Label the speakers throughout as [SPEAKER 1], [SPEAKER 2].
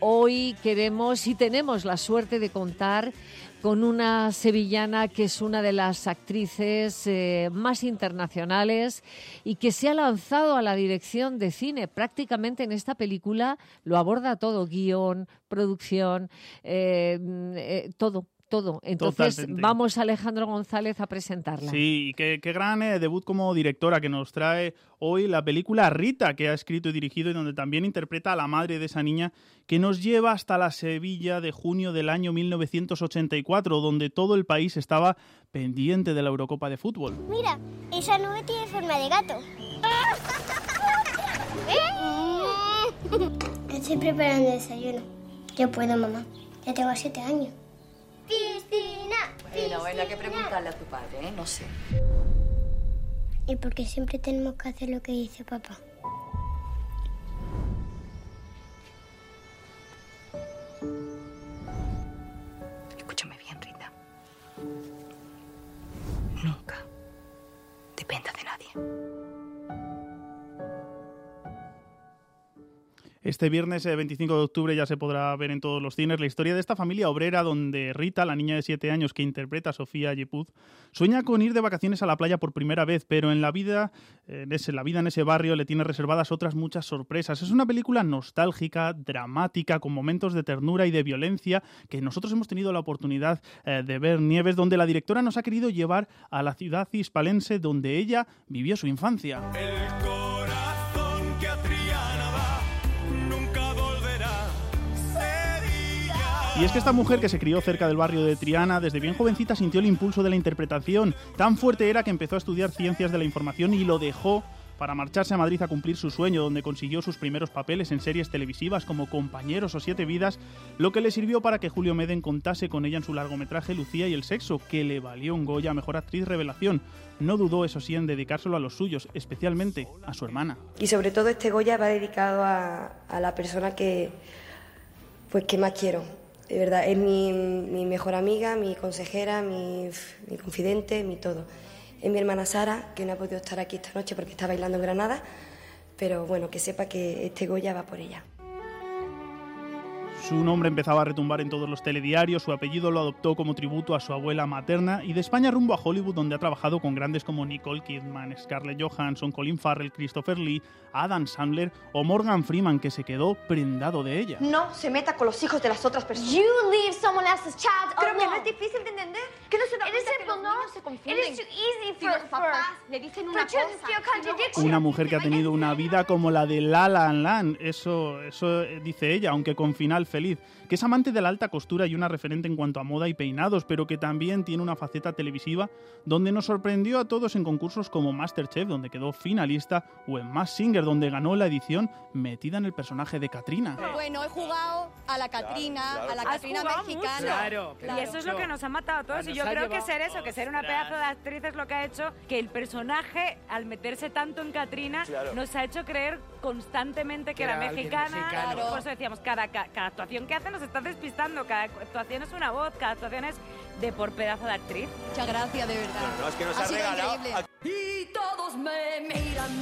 [SPEAKER 1] hoy queremos y tenemos la suerte de contar con una sevillana que es una de las actrices más internacionales y que se ha lanzado a la dirección de cine. Prácticamente en esta película lo aborda todo, guión, producción, todo. Entonces
[SPEAKER 2] Totalmente.
[SPEAKER 1] vamos, Alejandro González, a presentarla.
[SPEAKER 2] Sí, y qué gran debut como directora que nos trae hoy la película Rita, que ha escrito y dirigido y donde también interpreta a la madre de esa niña, que nos lleva hasta la Sevilla de junio del año 1984, donde todo el país estaba pendiente de la Eurocopa de fútbol.
[SPEAKER 3] Mira, esa nube tiene forma de gato. Estoy preparando el desayuno. Yo puedo, mamá. Ya tengo 7 años. ¡Piscina!
[SPEAKER 4] Bueno, hay que preguntarle a tu padre, ¿eh? No sé.
[SPEAKER 3] ¿Y por qué siempre tenemos que hacer lo que dice papá?
[SPEAKER 4] Escúchame bien, Rita. Nunca dependa de nadie.
[SPEAKER 2] Este viernes 25 de octubre ya se podrá ver en todos los cines la historia de esta familia obrera donde Rita, la niña de 7 años que interpreta a Sofía Yepuz, sueña con ir de vacaciones a la playa por primera vez, pero en la vida en ese barrio le tiene reservadas otras muchas sorpresas. Es una película nostálgica, dramática, con momentos de ternura y de violencia que nosotros hemos tenido la oportunidad de ver, Nieves, donde la directora nos ha querido llevar a la ciudad hispalense donde ella vivió su infancia. Y es que esta mujer que se crió cerca del barrio de Triana, desde bien jovencita sintió el impulso de la interpretación. Tan fuerte era que empezó a estudiar ciencias de la información y lo dejó para marcharse a Madrid a cumplir su sueño, donde consiguió sus primeros papeles en series televisivas como Compañeros o 7 vidas, lo que le sirvió para que Julio Meden contase con ella en su largometraje Lucía y el sexo, que le valió un Goya a Mejor Actriz Revelación. No dudó, eso sí, en dedicárselo a los suyos, especialmente a su hermana.
[SPEAKER 5] Y sobre todo este Goya va dedicado a la persona que más quiero. De verdad, es mi mejor amiga, mi consejera, mi confidente, mi todo. Es mi hermana Sara, que no ha podido estar aquí esta noche porque está bailando en Granada, pero bueno, que sepa que este Goya va por ella.
[SPEAKER 2] Su nombre empezaba a retumbar en todos los telediarios, su apellido lo adoptó como tributo a su abuela materna y de España rumbo a Hollywood, donde ha trabajado con grandes como Nicole Kidman, Scarlett Johansson, Colin Farrell, Christopher Lee, Adam Sandler o Morgan Freeman, que se quedó prendado de ella.
[SPEAKER 6] No se meta con los hijos de las otras personas.
[SPEAKER 7] You leave someone else's child alone.
[SPEAKER 6] Creo que no es difícil de entender. ¿Qué no se da cuenta que los niños se confunden?
[SPEAKER 7] It is too easy
[SPEAKER 6] Si los papás le dicen una cosa,
[SPEAKER 2] una mujer que ha tenido una vida como la de La La Land, eso dice ella, aunque con final feliz, que es amante de la alta costura y una referente en cuanto a moda y peinados, pero que también tiene una faceta televisiva donde nos sorprendió a todos en concursos como MasterChef, donde quedó finalista, o en Masked Singer, donde ganó la edición metida en el personaje de Katrina.
[SPEAKER 8] Bueno, he jugado a la Katrina, a la Katrina mexicana.
[SPEAKER 9] Claro. Y eso es lo que nos ha matado a todos. Y yo creo que que ser una pedazo de actriz es lo que ha hecho que el personaje, al meterse tanto en Katrina, nos ha hecho creer constantemente que era mexicana. Por eso decíamos, cada actuación que hace nos está despistando, cada actuación es una voz, cada actuación es de por pedazo de actriz.
[SPEAKER 8] Muchas gracias, de verdad.
[SPEAKER 10] No, es que nos
[SPEAKER 8] ha
[SPEAKER 10] ha
[SPEAKER 8] sido
[SPEAKER 10] regalado
[SPEAKER 8] increíble.
[SPEAKER 4] Y todos me miran,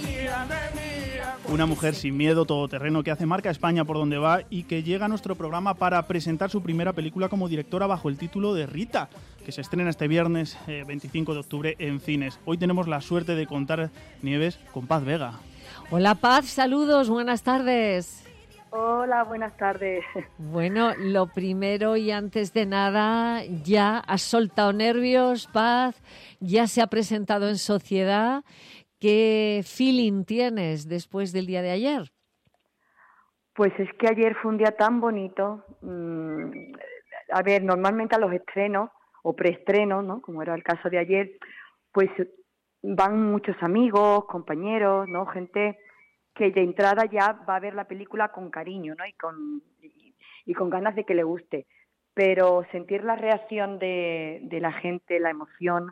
[SPEAKER 2] Una mujer sin miedo, todoterreno, que hace marca España por donde va y que llega a nuestro programa para presentar su primera película como directora bajo el título de Rita, que se estrena este viernes 25 de octubre en cines. Hoy tenemos la suerte de contar, Nieves, con Paz Vega.
[SPEAKER 1] Hola Paz, saludos, buenas tardes.
[SPEAKER 11] Hola, buenas tardes.
[SPEAKER 1] Bueno, lo primero y antes de nada, ya has soltado nervios, Paz, ya se ha presentado en sociedad. ¿Qué feeling tienes después del día de ayer?
[SPEAKER 11] Pues es que ayer fue un día tan bonito. A ver, normalmente a los estrenos o preestrenos, ¿no? Como era el caso de ayer, pues van muchos amigos, compañeros, ¿no? Gente que de entrada ya va a ver la película con cariño, ¿no? Y con ganas de que le guste. Pero sentir la reacción de la gente, la emoción,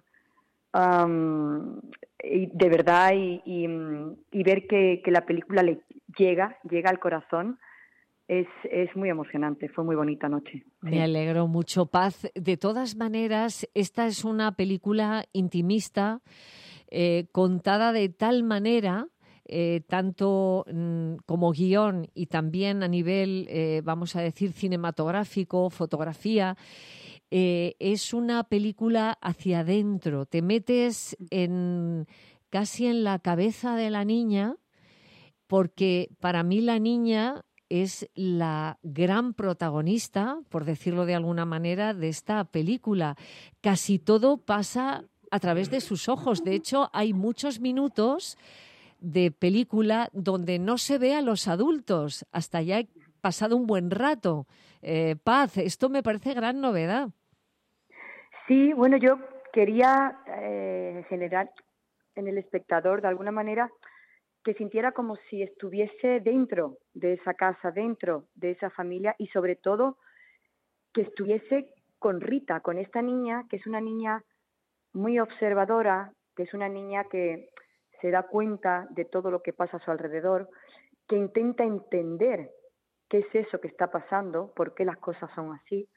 [SPEAKER 11] y de verdad, y ver que la película le llega al corazón, es muy emocionante. Fue muy bonita noche.
[SPEAKER 1] Me alegro mucho, Paz. De todas maneras, esta es una película intimista, contada de tal manera tanto como guión y también a nivel, vamos a decir, cinematográfico, fotografía. Es una película hacia adentro. Te metes casi en la cabeza de la niña, porque para mí la niña es la gran protagonista, por decirlo de alguna manera, de esta película. Casi todo pasa a través de sus ojos. De hecho, hay muchos minutos de película donde no se ve a los adultos. Hasta ya he pasado un buen rato. Paz, esto me parece gran novedad.
[SPEAKER 11] Sí, bueno, yo quería generar en el espectador, de alguna manera, que sintiera como si estuviese dentro de esa casa, dentro de esa familia, y sobre todo que estuviese con Rita, con esta niña, que es una niña muy observadora, que es una niña que se da cuenta de todo lo que pasa a su alrededor, que intenta entender qué es eso que está pasando, por qué las cosas son así,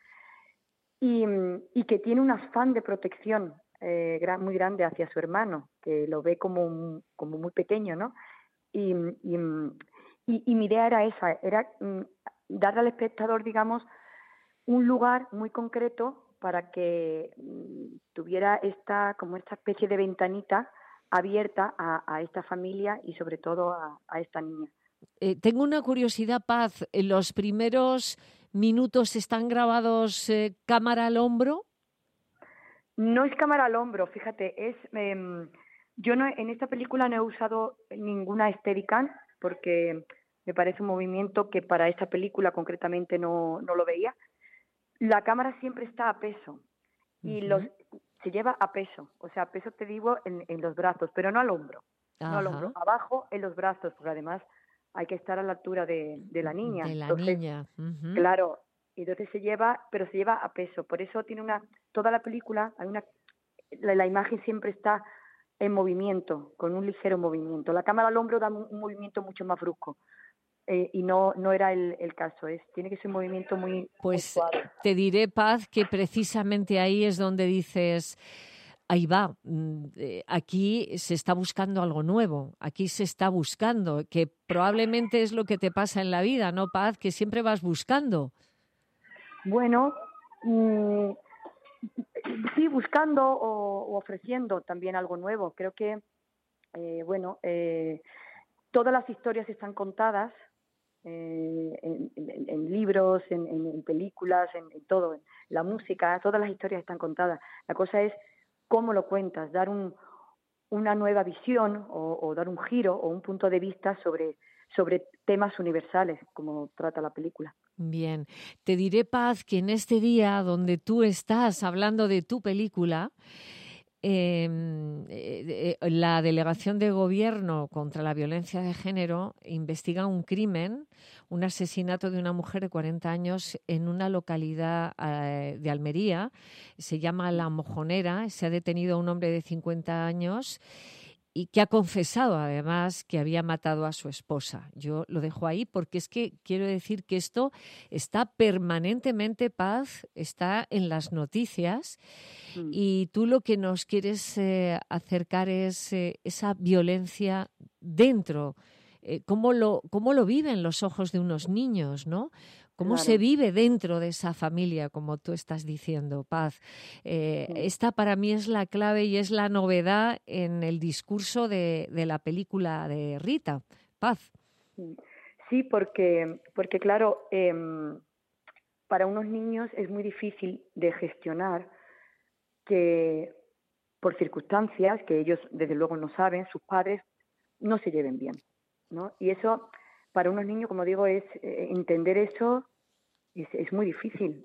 [SPEAKER 11] y que tiene un afán de protección muy grande hacia su hermano, que lo ve como muy pequeño, ¿no? Y mi idea era esa, era darle al espectador, digamos, un lugar muy concreto para que tuviera esta especie de ventanita abierta a esta familia y sobre todo a esta niña.
[SPEAKER 1] Tengo una curiosidad, Paz. ¿Los primeros minutos están grabados cámara al hombro?
[SPEAKER 11] No es cámara al hombro, fíjate, yo en esta película no he usado ninguna Steadicam porque me parece un movimiento que para esta película concretamente no lo veía. La cámara siempre está a peso y se lleva a peso, o sea, a peso te digo en los brazos, pero no al hombro, no al hombro, abajo en los brazos, porque además hay que estar a la altura de la niña.
[SPEAKER 1] De la niña.
[SPEAKER 11] Claro, entonces se lleva a peso, por eso tiene toda la película, la imagen siempre está en movimiento, con un ligero movimiento. La cámara al hombro da un movimiento mucho más brusco. Y no era el caso, tiene que ser un movimiento muy suave. Pues
[SPEAKER 1] te diré, Paz, que precisamente ahí es donde dices, ahí va, aquí se está buscando algo nuevo, aquí se está buscando, que probablemente es lo que te pasa en la vida, ¿no, Paz? Que siempre vas buscando.
[SPEAKER 11] Bueno, sí, buscando o ofreciendo también algo nuevo. Creo que, todas las historias están contadas, en libros, en películas, en todo, en la música, todas las historias están contadas. La cosa es cómo lo cuentas, dar una nueva visión o dar un giro o un punto de vista sobre temas universales, como trata la película.
[SPEAKER 1] Bien, te diré, Paz, que en este día donde tú estás hablando de tu película, la Delegación de Gobierno contra la Violencia de Género investiga un crimen, un asesinato de una mujer de 40 años en una localidad de Almería. Se llama La Mojonera. Se ha detenido a un hombre de 50 años y que ha confesado además que había matado a su esposa. Yo lo dejo ahí porque es que quiero decir que esto está permanentemente, Paz, está en las noticias y tú lo que nos quieres acercar es esa violencia dentro, cómo lo viven los ojos de unos niños, ¿no? ¿Cómo se vive dentro de esa familia, como tú estás diciendo, Paz? Esta para mí es la clave y es la novedad en el discurso de la película de Rita. Paz.
[SPEAKER 11] Sí, porque claro, para unos niños es muy difícil de gestionar que por circunstancias que ellos desde luego no saben, sus padres no se lleven bien, ¿no? Y eso para unos niños, como digo, es entender eso es muy difícil,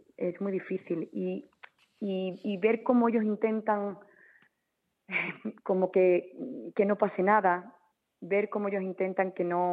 [SPEAKER 11] y ver cómo ellos intentan como que no pase nada, ver cómo ellos intentan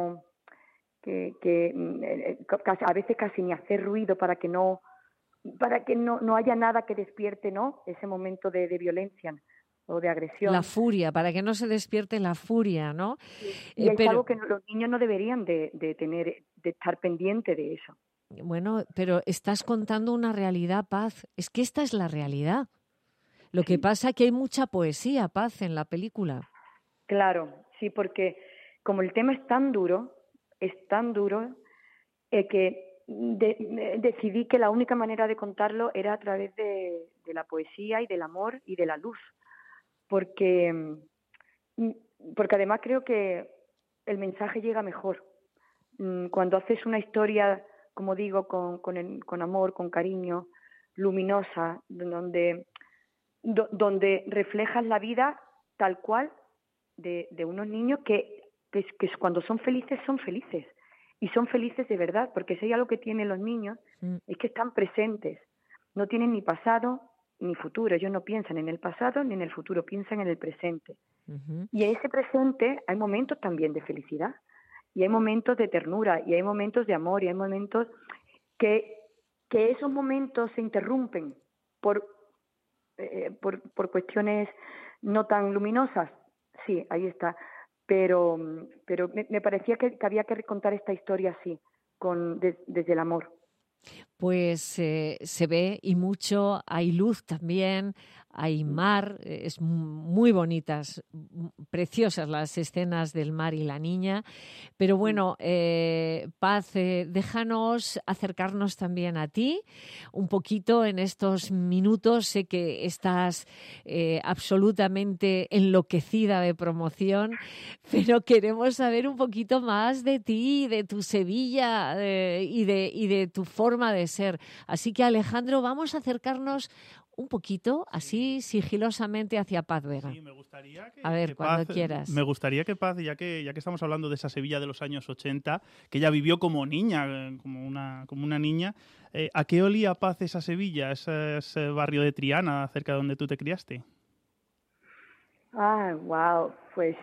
[SPEAKER 11] a veces casi ni hacer ruido para que no haya nada que despierte, ¿no?, ese momento de violencia o de agresión.
[SPEAKER 1] La furia, para que no se despierte la furia, ¿no?
[SPEAKER 11] Y es algo que los niños no deberían de estar pendiente de eso.
[SPEAKER 1] Bueno, pero estás contando una realidad, Paz. Es que esta es la realidad. Lo que pasa es que hay mucha poesía, Paz, en la película.
[SPEAKER 11] Claro, sí, porque como el tema es tan duro, que decidí que la única manera de contarlo era a través de la poesía y del amor y de la luz, porque además creo que el mensaje llega mejor cuando haces una historia, como digo, con amor, con cariño, luminosa, donde reflejas la vida tal cual de unos niños que cuando son felices y son felices de verdad, porque si hay algo que tienen los niños es que están presentes, no tienen ni pasado ni futuro, ellos no piensan en el pasado ni en el futuro, piensan en el presente. Y en ese presente hay momentos también de felicidad, y hay momentos de ternura, y hay momentos de amor, y hay momentos que esos momentos se interrumpen por cuestiones no tan luminosas. Sí, ahí está. Pero me parecía que había que contar esta historia así, desde el amor.
[SPEAKER 1] Pues se ve y mucho, hay luz también, hay mar, es muy bonitas, preciosas las escenas del mar y la niña, pero bueno, Paz, déjanos acercarnos también a ti un poquito en estos minutos. Sé que estás absolutamente enloquecida de promoción, pero queremos saber un poquito más de ti, de tu Sevilla y de tu forma de ser. Así que, Alejandro, vamos a acercarnos un poquito, así sigilosamente, hacia Paz Vega.
[SPEAKER 2] Sí, me gustaría que,
[SPEAKER 1] a ver,
[SPEAKER 2] que
[SPEAKER 1] cuando
[SPEAKER 2] Paz,
[SPEAKER 1] quieras.
[SPEAKER 2] Me gustaría que Paz, ya que estamos hablando de esa Sevilla de los años 80, que ella vivió como niña, como una niña, ¿a qué olía, Paz, esa Sevilla, ese barrio de Triana, cerca de donde tú te criaste?
[SPEAKER 11] Ah, wow, pues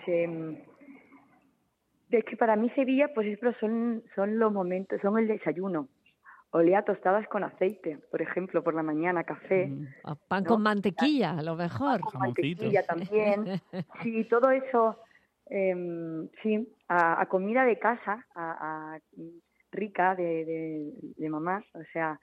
[SPEAKER 11] es que para mí Sevilla, pues son los momentos, son el desayuno. Olía a tostadas con aceite, por ejemplo, por la mañana, café.
[SPEAKER 1] Pan, ¿no? Con mantequilla, a lo mejor.
[SPEAKER 11] Pan con mantequilla también. Sí, todo eso, sí, a comida de casa, rica de mamá, o sea.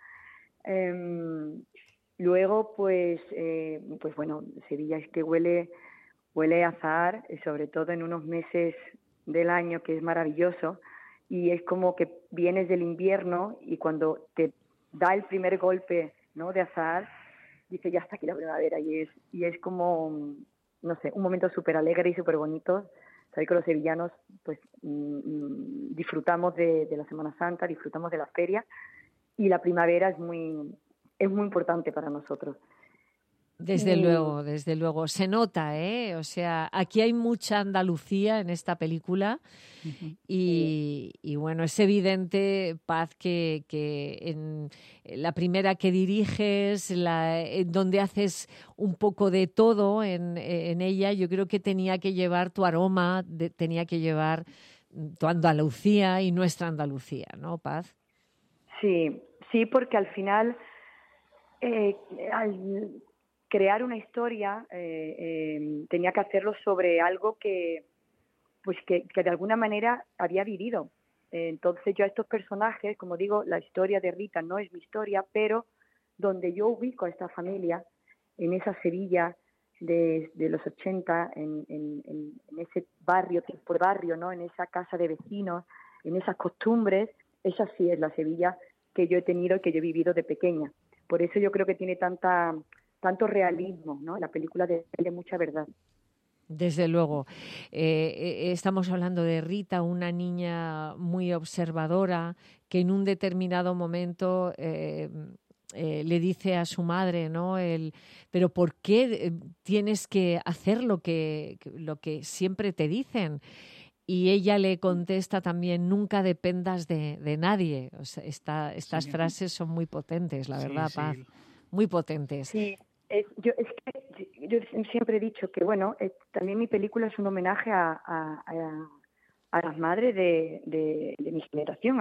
[SPEAKER 11] Luego, pues bueno, Sevilla es que huele a azahar, sobre todo en unos meses del año, que es maravilloso. Y es como que vienes del invierno y cuando te da el primer golpe, ¿no?, de azahar, dices, ya está aquí la primavera, y es como, no sé, un momento súper alegre y súper bonito. Sabéis que los sevillanos pues disfrutamos de la Semana Santa, disfrutamos de la feria, y la primavera es muy importante para nosotros.
[SPEAKER 1] Desde luego. Se nota, ¿eh? O sea, aquí hay mucha Andalucía en esta película. Y bueno, es evidente, Paz, que en la primera que diriges, en donde haces un poco de todo en ella, yo creo que tenía que llevar tu aroma, tenía que llevar tu Andalucía y nuestra Andalucía, ¿no, Paz?
[SPEAKER 11] Sí, porque al final, al crear una historia, tenía que hacerlo sobre algo que de alguna manera había vivido. Entonces yo a estos personajes, como digo, la historia de Rita no es mi historia, pero donde yo ubico a esta familia, en esa Sevilla de los 80, en ese barrio, tipo de barrio, ¿no?, en esa casa de vecinos, en esas costumbres, esa sí es la Sevilla que yo he tenido y que yo he vivido de pequeña. Por eso yo creo que tiene tanto realismo, ¿no? La película de mucha verdad.
[SPEAKER 1] Desde luego. Estamos hablando de Rita, una niña muy observadora que en un determinado momento le dice a su madre, ¿no?, pero ¿por qué tienes que hacer lo que siempre te dicen? Y ella le contesta también, nunca dependas de nadie. O sea, estas frases son muy potentes, la verdad, Paz. Muy potentes.
[SPEAKER 11] Sí. Yo siempre he dicho que, bueno, también mi película es un homenaje a las madres de mi generación,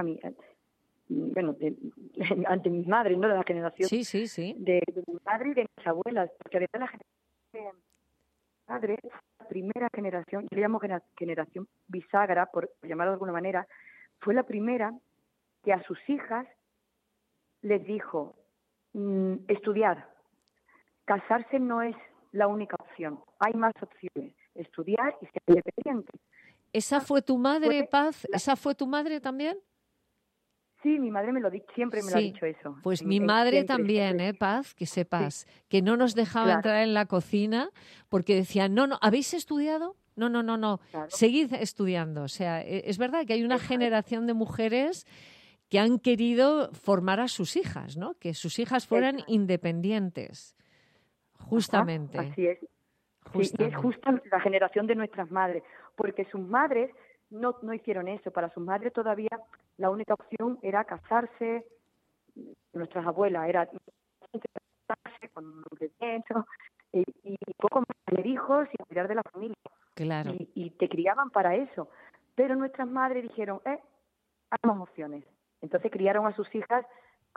[SPEAKER 11] ante mis madres, ¿no?, de la generación de mi madre y de mis abuelas, porque además la generación de mi madre es la primera generación, yo le llamo generación bisagra, por llamarlo de alguna manera, fue la primera que a sus hijas les dijo, estudiar. Casarse no es la única opción, hay más opciones, estudiar y ser independiente.
[SPEAKER 1] ¿Esa fue tu madre, Paz? ¿Esa fue tu madre también?
[SPEAKER 11] Sí, mi madre siempre me lo ha dicho eso.
[SPEAKER 1] Pues mi madre también, Paz, que sepas, que no nos dejaba entrar en la cocina porque decía, no, ¿habéis estudiado? No, claro. Seguid estudiando. O sea, es verdad que hay una generación de mujeres que han querido formar a sus hijas, ¿no? Que sus hijas fueran independientes, justamente.
[SPEAKER 11] Ajá, así es. Sí, y es justo la generación de nuestras madres, porque sus madres no hicieron eso. Para sus madres todavía la única opción era casarse. Nuestras abuelas era casarse con un requerimiento y poco más, tener hijos y cuidar de la familia.
[SPEAKER 1] Claro.
[SPEAKER 11] Y te criaban para eso. Pero nuestras madres dijeron, hagamos opciones. Entonces criaron a sus hijas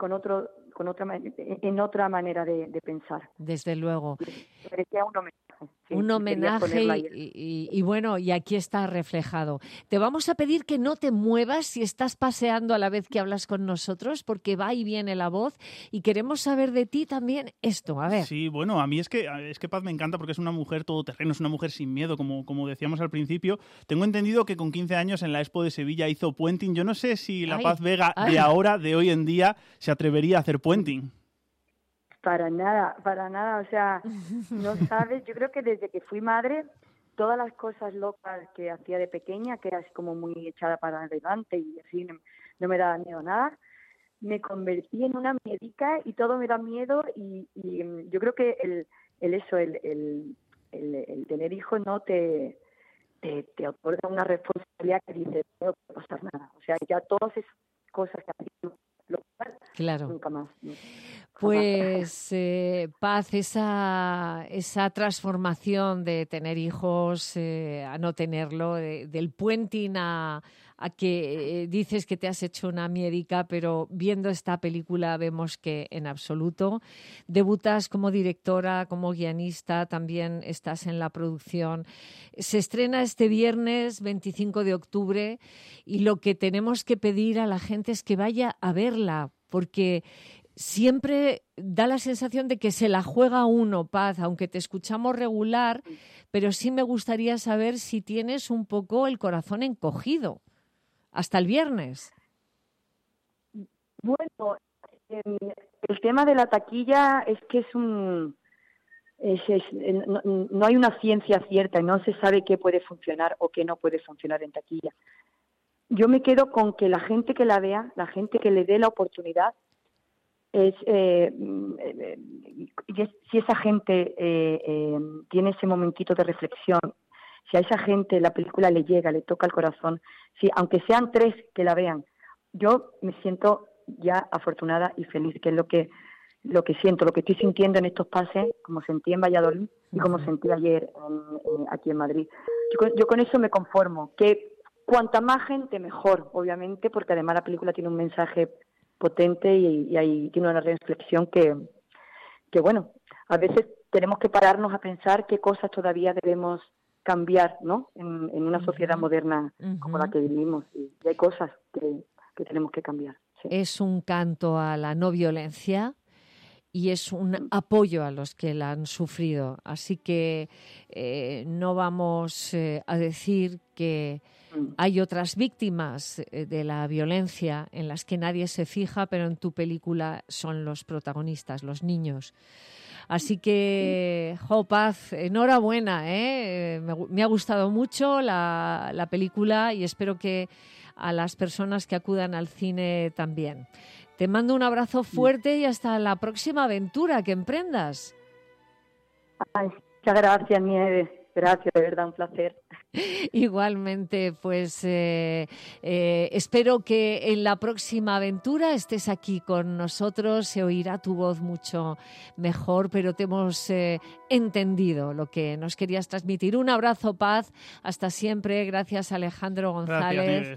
[SPEAKER 11] en otra manera de pensar.
[SPEAKER 1] Desde luego.
[SPEAKER 11] Me parecía un homenaje. Sí,
[SPEAKER 1] un homenaje y bueno, y aquí está reflejado. Te vamos a pedir que no te muevas si estás paseando a la vez que hablas con nosotros, porque va y viene la voz y queremos saber de ti también esto. A ver.
[SPEAKER 2] Sí, bueno, a mí es que Paz me encanta porque es una mujer todoterreno, es una mujer sin miedo, como decíamos al principio. Tengo entendido que con 15 años en la Expo de Sevilla hizo puenting. Yo no sé si la Paz Vega de hoy en día, se atrevería a hacer puenting.
[SPEAKER 11] Para nada. O sea, no sabes, yo creo que desde que fui madre, todas las cosas locas que hacía de pequeña, que era así como muy echada para adelante y así no me daba miedo nada, me convertí en una médica y todo me da miedo y yo creo que el tener hijos no te otorga una responsabilidad que dice no puede pasar nada. O sea, ya todas esas cosas que hacía
[SPEAKER 1] claro.
[SPEAKER 11] Nunca más.
[SPEAKER 1] Pues Paz, esa transformación de tener hijos a no tenerlo, del puenting a que dices que te has hecho una médica, pero viendo esta película vemos que en absoluto. Debutas como directora, como guionista, también estás en la producción. Se estrena este viernes 25 de octubre y lo que tenemos que pedir a la gente es que vaya a verla, porque siempre da la sensación de que se la juega uno, Paz, aunque te escuchamos regular, pero sí me gustaría saber si tienes un poco el corazón encogido hasta el viernes.
[SPEAKER 11] Bueno, el tema de la taquilla es que no hay una ciencia cierta y no se sabe qué puede funcionar o qué no puede funcionar en taquilla. Yo me quedo con que la gente que la vea, la gente que le dé la oportunidad, si esa gente tiene ese momentito de reflexión, si a esa gente la película le llega, le toca el corazón, si aunque sean 3 que la vean, yo me siento ya afortunada y feliz, que es lo que siento, lo que estoy sintiendo en estos pases, como sentí en Valladolid y como sentí ayer aquí en Madrid. Yo con eso me conformo, que cuanta más gente mejor, obviamente, porque además la película tiene un mensaje potente y ahí tiene una reflexión que bueno, a veces tenemos que pararnos a pensar qué cosas todavía debemos cambiar, ¿no? En una sociedad moderna como la que vivimos, y hay cosas que tenemos que cambiar. Sí.
[SPEAKER 1] Es un canto a la no violencia y es un apoyo a los que la han sufrido. Así que no vamos a decir que hay otras víctimas de la violencia en las que nadie se fija, pero en tu película son los protagonistas, los niños. Así que, Paz, enhorabuena, me ha gustado mucho la película y espero que a las personas que acudan al cine también. Te mando un abrazo fuerte y hasta la próxima aventura que emprendas.
[SPEAKER 11] Ay, muchas gracias, Nieves. Gracias, de verdad, un placer.
[SPEAKER 1] Igualmente, pues espero que en la próxima aventura estés aquí con nosotros, se oirá tu voz mucho mejor, pero te hemos entendido lo que nos querías transmitir. Un abrazo, Paz, hasta siempre. Gracias, Alejandro González.
[SPEAKER 2] Gracias,